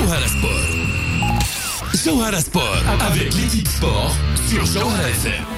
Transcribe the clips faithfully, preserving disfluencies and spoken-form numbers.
Jawhara Sport. Jawhara Sport avec l'équipe sport sur Jawhara F M.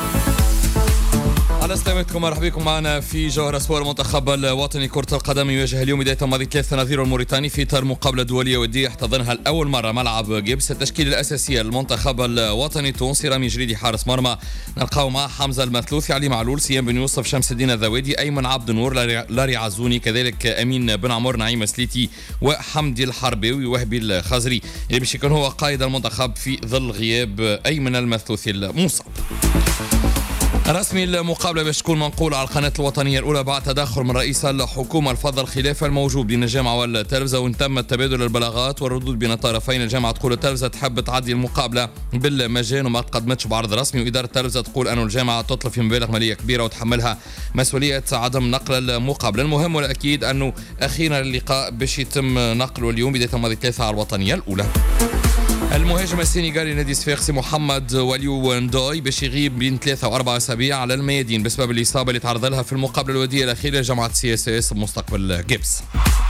على سلامتكم، مرحبا بكم معنا في جوهرة سبور. المنتخب الوطني كرة القدم يواجه اليوم بداية ماضي ثلاثة نظيره الموريتاني في إطار مقابلة دولية ودية يحتضنها لأول مرة ملعب جيبس. التشكيلة الأساسية للمنتخب الوطني التونسي: رامي جريدي حارس مرمى، نلقاو معه حمزة المثلوثي، علي معلول، سيام بن يوسف، شمس الدين الذوادي، أيمن عبد النور، لاري عزوني، كذلك أمين بن عمر، نعيم سليتي، وحمدي الحرباوي ووهبي الخزري اللي باش يكون هو قائد المنتخب في ظل غياب أيمن المثلوثي المصاب. رسمي المقابلة باش تكون منقولة على القناة الوطنية الأولى بعد تدخل من رئيس الحكومة الفضل الخلاف الموجود بين الجامعة والتلفزة، وان تم تبادل البلاغات والردود بين الطرفين. الجامعة تقول التلفزة تحب تعدي المقابلة بالمجان وما تقدمتش بعرض رسمي، وإدارة التلفزة تقول أن الجامعة تطلب في مبالغ مالية كبيرة وتحملها مسؤولية عدم نقل المقابلة. المهم والأكيد أنه أخيرا اللقاء باش يتم نقله اليوم بداية ماضي ثلاثة على الوطنية الأولى. المهاجم السنغالي نادي صفاقسي محمد وليو ندوي باش يغيب بين ثلاثة وأربعة أسابيع على الميادين بسبب الإصابة اللي تعرض لها في المقابلة الودية الأخيرة لجامعة سي اس اس بمستقبل جيبس.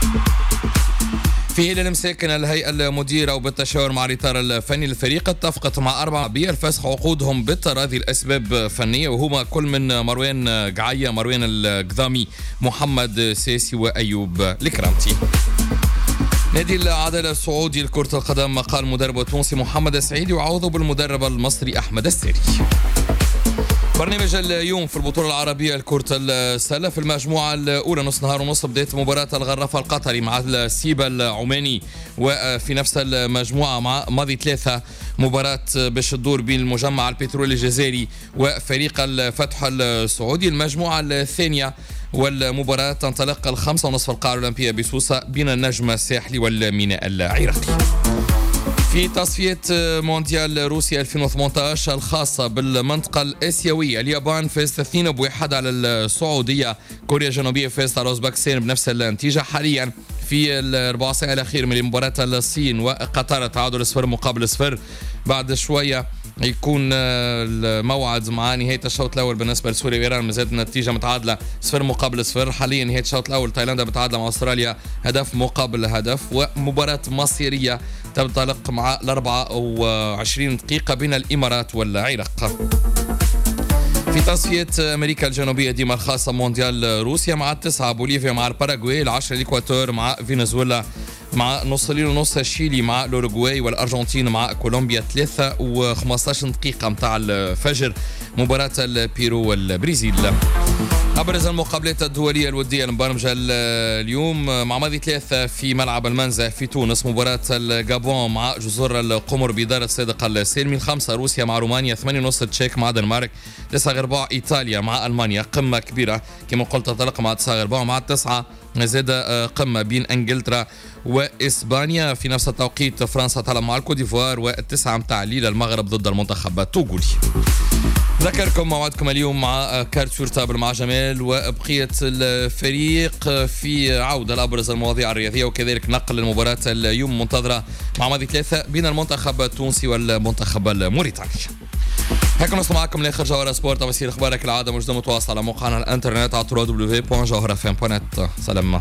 في هلال مساكن الهيئة المديرة وبالتشاور مع الإطار الفني للفريق اتفقت مع أربعة بفسخ عقودهم بالتراضي الأسباب فنية، وهما كل من مروان قعية، مروان القذامي، محمد ساسي وأيوب الكرامتي. نادي العدالة السعودي لكرة القدم قال مدرب التونسي محمد السعيدي وعوضه بالمدرب المصري أحمد الساري. برنامج اليوم في البطولة العربية لكرة السلة في المجموعة الأولى نص نهار ونص بداية مباراة الغرافة القطري مع السيبا العماني، وفي نفس المجموعة مع ماضي ثلاثة مباراة باش تدور بين المجمع البترولي الجزائري وفريق الفتح السعودي. المجموعة الثانية والمباراة تنطلق الخمسة ونصف القاعة الأولمبية بسوسة بين النجم الساحلي والميناء العراقي. في تصفية مونديال روسيا ألفين وثمانية عشر الخاصة بالمنطقة الآسيوية، اليابان فازت اثنين بواحد على السعودية، كوريا الجنوبية فازت على أوزبكستان بنفس النتيجة. حاليا في الربع ساعة الأخير من مباراة الصين وقطر تعادل صفر مقابل صفر. بعد شوية يكون الموعد مع نهاية الشوط الأول بالنسبة لسوريا وإيران، مازالت النتيجة متعادلة صفر مقابل صفر. حاليا نهاية الشوط الأول تايلاندا متعادلة مع أستراليا هدف مقابل هدف، ومباراة مصيرية تنطلق مع الأربعة وعشرين دقيقة بين الإمارات والعراق. في تصفية أمريكا الجنوبية ديما الخاصة مونديال روسيا مع التسعة بوليفيا مع الباراغواي، العشرة الإكواتور مع فنزويلا، مع نص الليل ونص الشيلي مع الأوروغواي، والأرجنتين مع كولومبيا ثلاثة وخمسطعش دقيقة متاع الفجر مباراة البيرو والبرازيل. أبرز المقابلات الدولية الودية المبرمجة اليوم مع ماضي ثلاثة في ملعب المنزه في تونس مباراة الجابون مع جزر القمر بإدارة صادق السالمي. الخمسة روسيا مع رومانيا، ثمانية ونص تشيك مع دنمارك، تسعة غير ربع إيطاليا مع ألمانيا، قمة كبيرة كما قلت تنطلق مع تسعة غير ربع، مع التسعة زاد قمة بين انجلترا واسبانيا. في نفس التوقيت فرنسا تلعب مع الكوديفوار، والتسعة متاع الليلة المغرب ضد المنتخب التوغولي. ذكركم موعدكم اليوم مع كارت شورتابل مع جمال وبقية الفريق في عودة لأبرز المواضيع الرياضية، وكذلك نقل المباراة اليوم منتظرة مع ماضي ثلاثة بين المنتخب التونسي والمنتخب الموريتاني. هيك نوصل معكم لاخر جوهرة سبورت. تفاصيل اخبارك العاده موجوده متواصله على موقعنا الانترنت على دبليو دبليو دبليو دوت جوهرة اف ام دوت نت. سلام.